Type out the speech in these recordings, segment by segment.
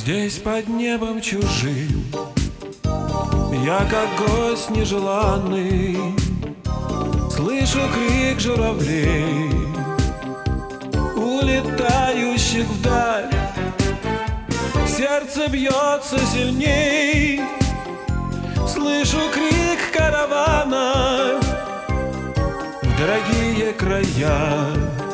Здесь под небом чужим я как гость нежеланный, слышу крик журавлей, улетающих вдаль. Сердце бьется сильней, слышу крик каравана. В дорогие края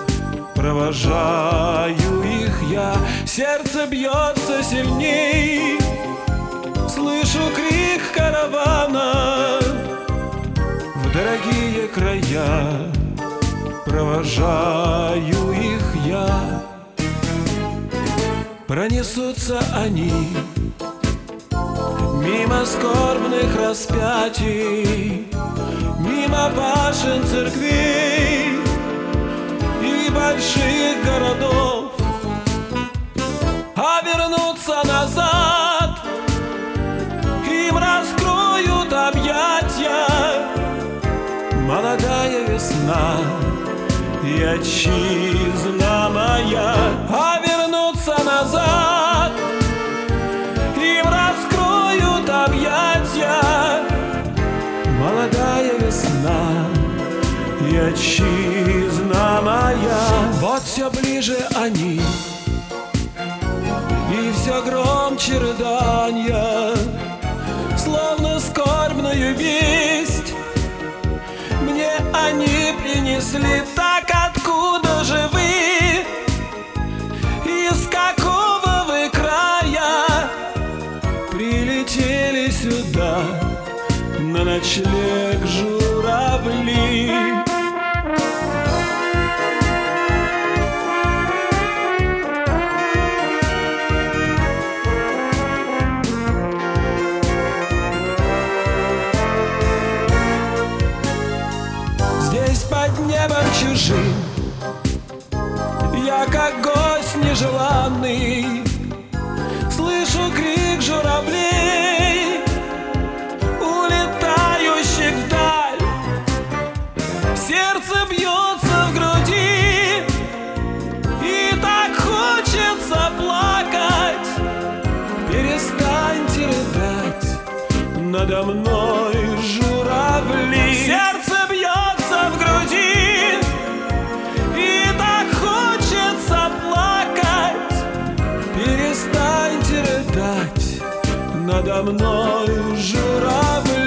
провожаю их я. Сердце бьется сильней, слышу крик каравана. В дорогие края провожаю их я. Пронесутся они мимо скорбных распятий, мимо башен церквей и больших городов, а вернуться назад им раскроют объятия. Молодая весна и отчизна моя, а вернуться назад им раскроют объятия. Молодая весна и отчизна моя. Вот все ближе они, и все громче рыдания, словно скорбную весть мне они принесли. Так откуда же вы? Из какого вы края прилетели сюда на ночлег журавли? Здесь под небом чужим я как гость нежеланный, слышу крик журавлей, улетающих вдаль. Сердце бьется в груди, и так хочется плакать. Перестаньте рыдать надо мной, журавли. Сердце бьется в груди, и так хочется плакать. Перестаньте рыдать надо мной, журавли.